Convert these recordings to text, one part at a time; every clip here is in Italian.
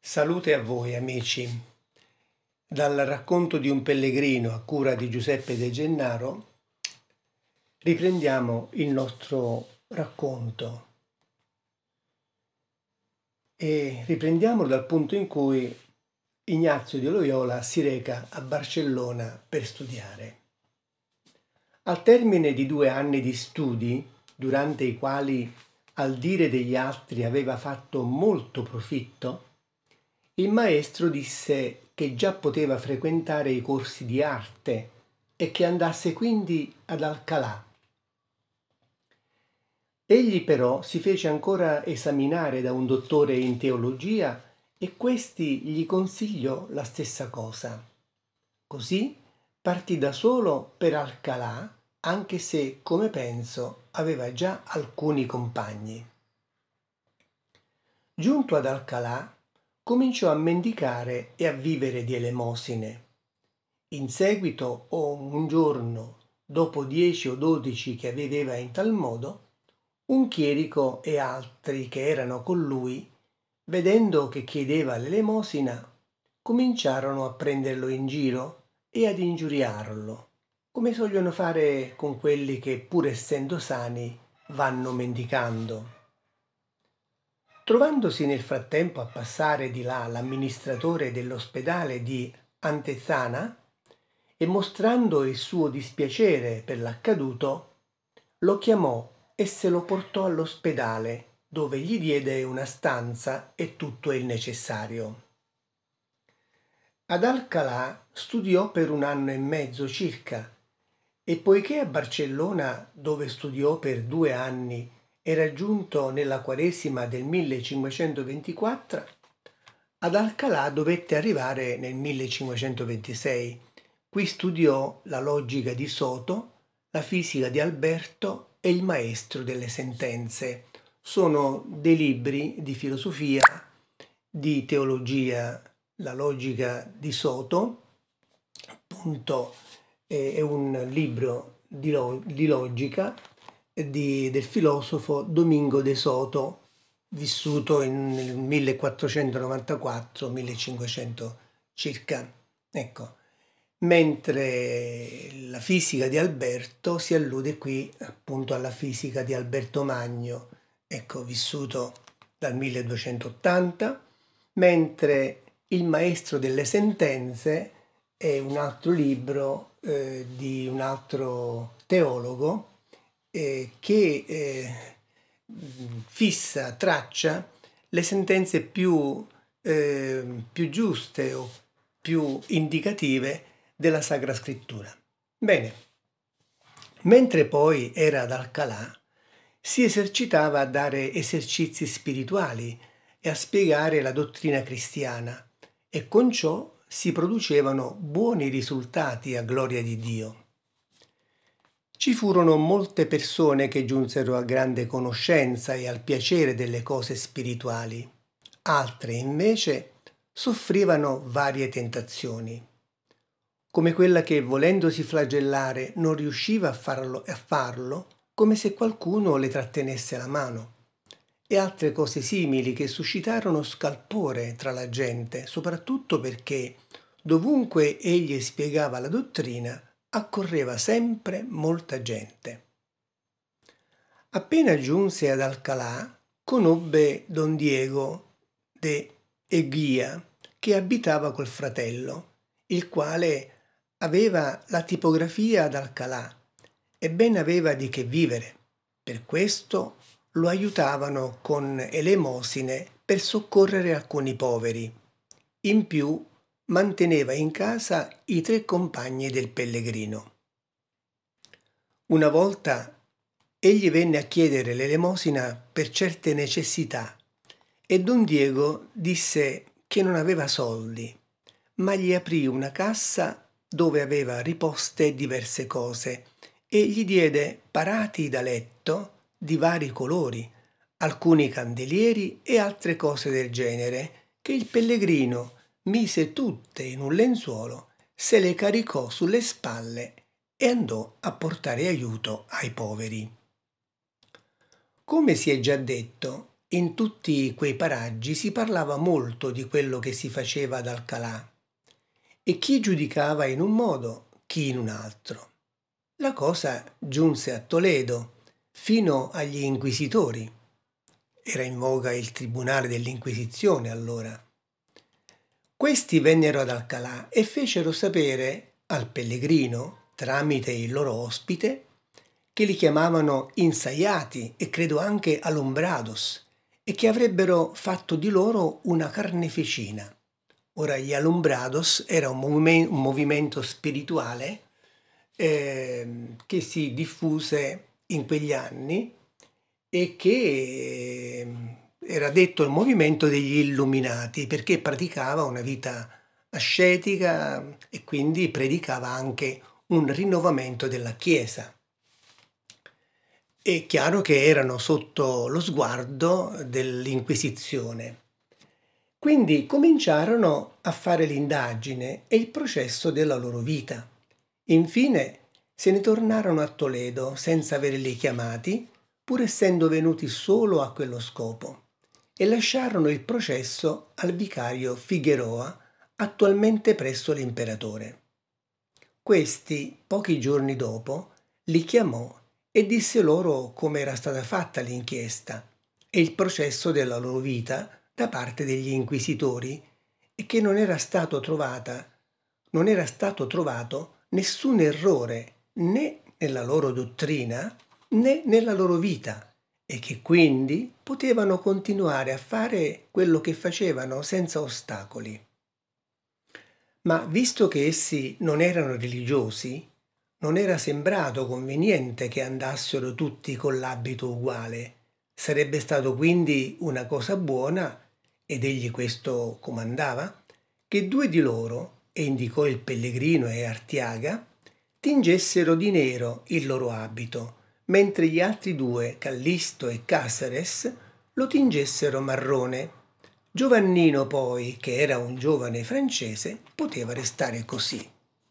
Salute a voi amici. Dal racconto di un pellegrino a cura di Giuseppe De Gennaro riprendiamo il nostro racconto e riprendiamolo dal punto in cui Ignazio di Loyola si reca a Barcellona per studiare. Al termine di 2 anni di studi, durante i quali, al dire degli altri, aveva fatto molto profitto, il maestro disse che già poteva frequentare i corsi di arte e che andasse quindi ad Alcalà. Egli però si fece ancora esaminare da un dottore in teologia e questi gli consigliò la stessa cosa. Così partì da solo per Alcalà, anche se, come penso, aveva già alcuni compagni. Giunto ad Alcalà, cominciò a mendicare e a vivere di elemosine. In seguito, un giorno, dopo 10 o 12 che viveva in tal modo, un chierico e altri che erano con lui, vedendo che chiedeva l'elemosina, cominciarono a prenderlo in giro e ad ingiuriarlo, come sogliono fare con quelli che, pur essendo sani, vanno mendicando. Trovandosi nel frattempo a passare di là l'amministratore dell'ospedale di Antezana e mostrando il suo dispiacere per l'accaduto, lo chiamò e se lo portò all'ospedale, dove gli diede una stanza e tutto il necessario. Ad Alcalà studiò per 1 anno e mezzo circa, e poiché a Barcellona, dove studiò per 2 anni, era giunto nella Quaresima del 1524, ad Alcalà dovette arrivare nel 1526. Qui studiò la logica di Soto, la fisica di Alberto e il maestro delle sentenze. Sono dei libri di filosofia, di teologia. La logica di Soto, appunto, è un libro di logica del filosofo Domingo de Soto, vissuto nel 1494-1500 circa. Ecco. Mentre la fisica di Alberto si allude qui appunto alla fisica di Alberto Magno, ecco, vissuto dal 1280, mentre il maestro delle sentenze è un altro libro di un altro teologo che traccia le sentenze più giuste o più indicative della Sacra Scrittura. Bene, mentre poi era ad Alcalà, si esercitava a dare esercizi spirituali e a spiegare la dottrina cristiana, e con ciò si producevano buoni risultati a gloria di Dio. Ci furono molte persone che giunsero a grande conoscenza e al piacere delle cose spirituali. Altre, invece, soffrivano varie tentazioni, come quella che, volendosi flagellare, non riusciva a farlo, come se qualcuno le trattenesse la mano, e altre cose simili che suscitarono scalpore tra la gente, soprattutto perché, dovunque egli spiegava la dottrina, accorreva sempre molta gente. Appena giunse ad Alcalà, conobbe don Diego de Eguía, che abitava col fratello, il quale aveva la tipografia ad Alcalà e ben aveva di che vivere. Per questo lo aiutavano con elemosine per soccorrere alcuni poveri. In più manteneva in casa i 3 compagni del pellegrino. Una volta egli venne a chiedere l'elemosina per certe necessità e don Diego disse che non aveva soldi, ma gli aprì una cassa dove aveva riposte diverse cose e gli diede parati da letto di vari colori, alcuni candelieri e altre cose del genere, che il pellegrino mise tutte in un lenzuolo, se le caricò sulle spalle e andò a portare aiuto ai poveri. Come si è già detto, In tutti quei paraggi si parlava molto di quello che si faceva ad Alcalà e chi giudicava in un modo, chi in un altro. La cosa giunse a Toledo, fino agli inquisitori. Era in voga il tribunale dell'Inquisizione allora. Questi vennero ad Alcalà e fecero sapere al pellegrino, tramite il loro ospite, che li chiamavano insaiati e credo anche alumbrados, e che avrebbero fatto di loro una carneficina. Ora, gli alumbrados era un movimento spirituale che si diffuse in quegli anni e che era detto il movimento degli illuminati perché praticava una vita ascetica e quindi predicava anche un rinnovamento della Chiesa. È chiaro che erano sotto lo sguardo dell'Inquisizione. Quindi cominciarono a fare l'indagine e il processo della loro vita. Infine se ne tornarono a Toledo senza averli chiamati, pur essendo venuti solo a quello scopo, e lasciarono il processo al vicario Figueroa, attualmente presso l'imperatore. Questi, pochi giorni dopo, li chiamò e disse loro come era stata fatta l'inchiesta e il processo della loro vita da parte degli inquisitori e che non era stato trovato nessun errore né nella loro dottrina né nella loro vita e che quindi potevano continuare a fare quello che facevano senza ostacoli. Ma visto che essi non erano religiosi, non era sembrato conveniente che andassero tutti con l'abito uguale. Sarebbe stato quindi una cosa buona, ed egli questo comandava, che due di loro, e indicò il pellegrino e Artiaga, tingessero di nero il loro abito, mentre gli altri due, Callisto e Casares, lo tingessero marrone. Giovannino poi, che era un giovane francese, poteva restare così.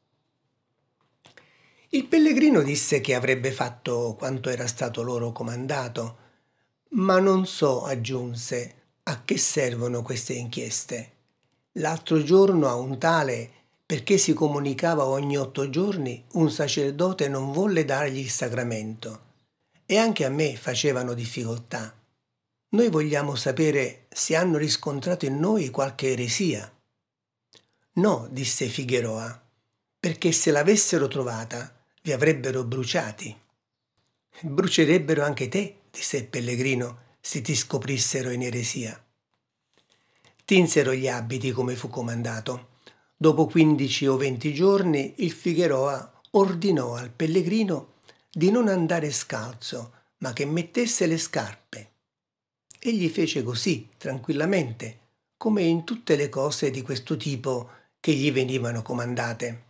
Il pellegrino disse che avrebbe fatto quanto era stato loro comandato, ma non so, aggiunse, a che servono queste inchieste. L'altro giorno a un tale, perché si comunicava ogni 8 giorni, un sacerdote non volle dargli il sacramento. E anche a me facevano difficoltà. Noi vogliamo sapere se hanno riscontrato in noi qualche eresia. No, disse Figueroa, perché se l'avessero trovata vi avrebbero bruciati. Brucerebbero anche te, disse il pellegrino, se ti scoprissero in eresia. Tinsero gli abiti come fu comandato. Dopo 15 o 20 giorni il Figueroa ordinò al pellegrino di non andare scalzo, ma che mettesse le scarpe. Egli fece così, tranquillamente, come in tutte le cose di questo tipo che gli venivano comandate.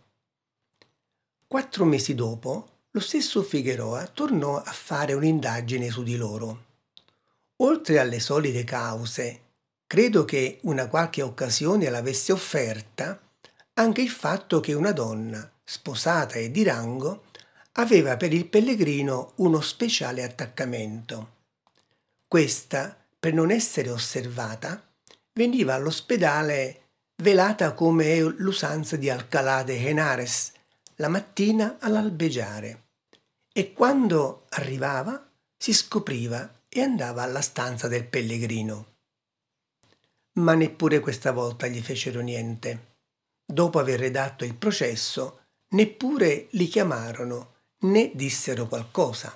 4 mesi dopo, lo stesso Figueroa tornò a fare un'indagine su di loro. Oltre alle solite cause, credo che una qualche occasione l'avesse offerta anche il fatto che una donna, sposata e di rango, aveva per il pellegrino uno speciale attaccamento. Questa, per non essere osservata, veniva all'ospedale velata come è l'usanza di Alcalá de Henares, la mattina all'albeggiare, e quando arrivava si scopriva e andava alla stanza del pellegrino. Ma neppure questa volta gli fecero niente. Dopo aver redatto il processo, neppure li chiamarono né dissero qualcosa.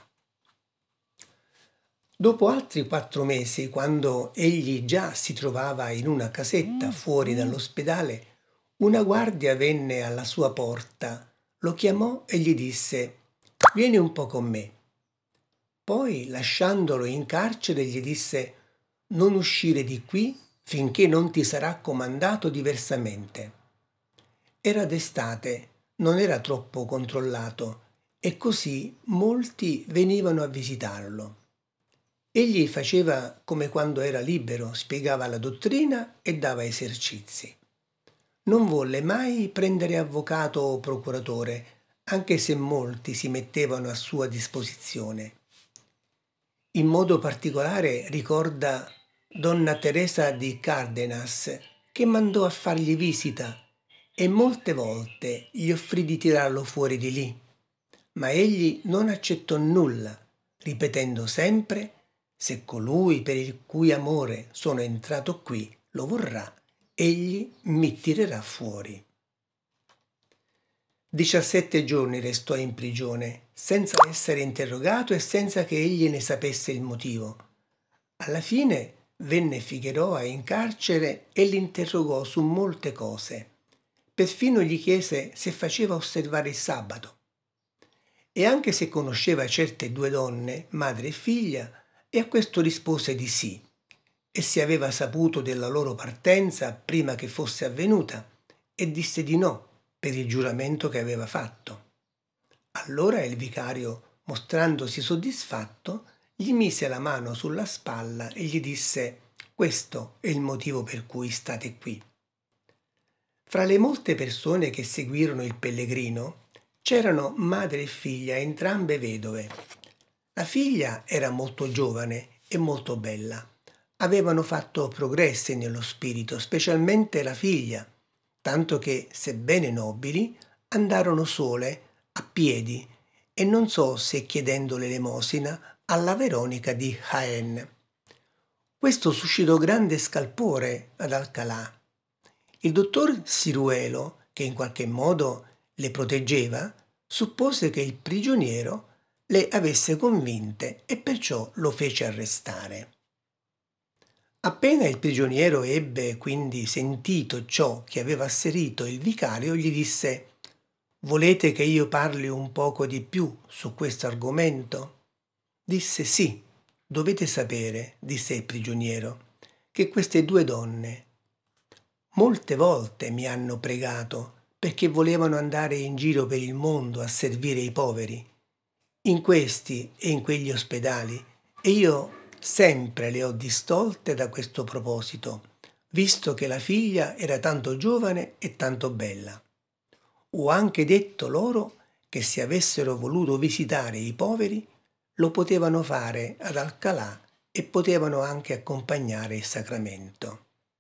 Dopo altri 4 mesi, quando egli già si trovava in una casetta fuori dall'ospedale, una guardia venne alla sua porta, lo chiamò e gli disse: «Vieni un po' con me». Poi, lasciandolo in carcere, gli disse: «Non uscire di qui finché non ti sarà comandato diversamente». Era d'estate, non era troppo controllato, e così molti venivano a visitarlo. Egli faceva come quando era libero, spiegava la dottrina e dava esercizi. Non volle mai prendere avvocato o procuratore, anche se molti si mettevano a sua disposizione. In modo particolare ricorda donna Teresa di Cardenas, che mandò a fargli visita e molte volte gli offrì di tirarlo fuori di lì, ma egli non accettò nulla, ripetendo sempre: se colui per il cui amore sono entrato qui lo vorrà, egli mi tirerà fuori. 17 giorni restò in prigione, senza essere interrogato e senza che egli ne sapesse il motivo. Alla fine venne Figueroa in carcere e l'interrogò su molte cose. Perfino gli chiese se faceva osservare il sabato. E anche se conosceva certe due donne, madre e figlia, e a questo rispose di sì. E se aveva saputo della loro partenza prima che fosse avvenuta, e disse di no per il giuramento che aveva fatto. Allora il vicario, mostrandosi soddisfatto, gli mise la mano sulla spalla e gli disse: questo è il motivo per cui state qui. Fra le molte persone che seguirono il pellegrino c'erano madre e figlia, entrambe vedove. La figlia era molto giovane e molto bella. Avevano fatto progressi nello spirito, specialmente la figlia, tanto che, sebbene nobili, andarono sole, a piedi, e non so se chiedendo l'elemosina alla Veronica di Jaén. Questo suscitò grande scalpore ad Alcalá. Il dottor Siruelo, che in qualche modo le proteggeva, suppose che il prigioniero le avesse convinte e perciò lo fece arrestare. Appena il prigioniero ebbe quindi sentito ciò che aveva asserito il vicario, gli disse: «Volete che io parli un poco di più su questo argomento?» Disse: «Sì, dovete sapere», disse il prigioniero, «che queste due donne molte volte mi hanno pregato perché volevano andare in giro per il mondo a servire i poveri, in questi e in quegli ospedali, e io sempre le ho distolte da questo proposito, visto che la figlia era tanto giovane e tanto bella. Ho anche detto loro che se avessero voluto visitare i poveri lo potevano fare ad Alcalá e potevano anche accompagnare il sacramento».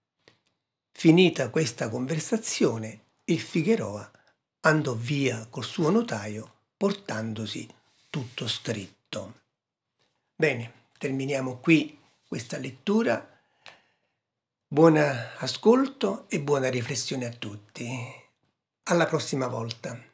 Finita questa conversazione, il Figueroa andò via col suo notaio portandosi tutto scritto. Bene, terminiamo qui questa lettura. Buon ascolto e buona riflessione a tutti. Alla prossima volta.